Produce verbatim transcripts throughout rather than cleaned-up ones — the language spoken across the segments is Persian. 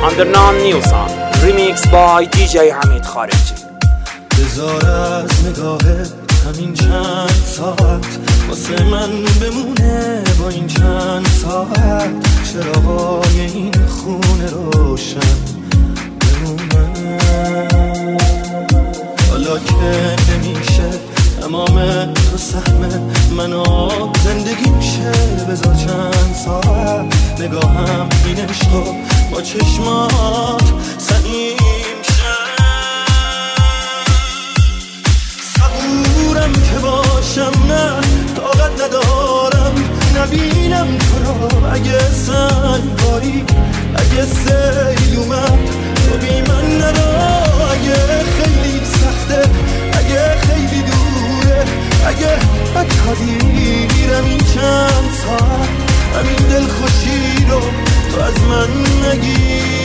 Underground New Sound Remix by دی جی حمید خارجی. بذار از نگاهت همین چند ساعت واسه من بمونه، با این چند ساعت چراغای این خونه روشن بمونه. حالا که نمیشه تمام تو سهم منو زندگی میشه، بذار چند ساعت نگاهم این عشقو با چشمات سنیم شه. صبورم که باشم، نه طاقت ندارم نبینم تو رو. اگه سنگ باری، اگه سیل اومد تو بی من نرو. اگه خیلی سخته، اگه خیلی دوره، اگه حتی دیرم این چند ساعت همین دل خوشی رو تو از من نگیر.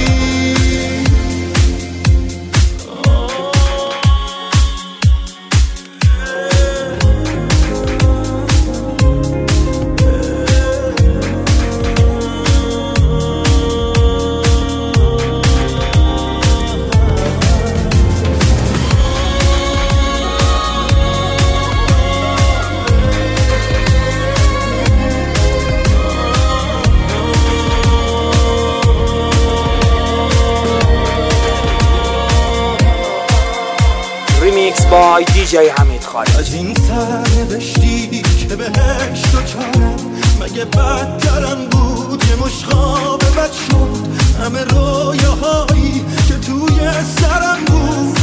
Remix by دی جی حمید خارجی. از این سرنوشتی که بهش دوچارم، مگه بدترم بود یه مشخاب بد شد. همه رویاهایی که توی سرم بود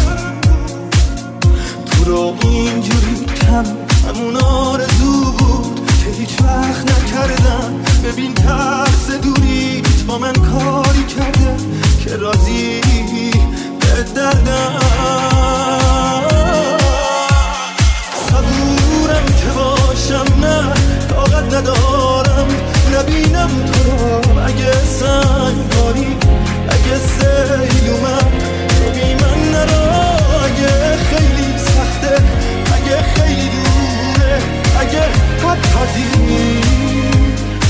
تو رو اینجوری کم همون آرزو بود که هیچ وقت نکردم. ببین ترس دوری با من کاری کرده که راضی به دردم. صبورم که باشم، نه طاقت ندارم نبینم تو رو. اگه سنگ باری، اگه سیل اومد تو بی من نرو. اگه خیلی سخته، اگه خیلی دوره، اگه حتی دیر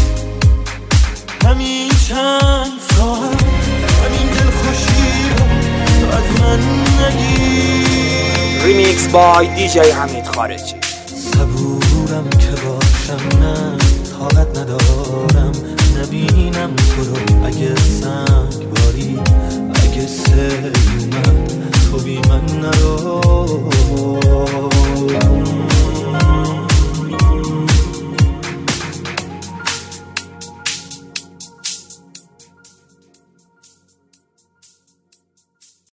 همین چند ساعت همین دل خوشی رو تو از من نگیر. Remix by دی جی حمید خارجی. صبورم که باشم، نه طاقت ندارم نبینم تو رو. اگه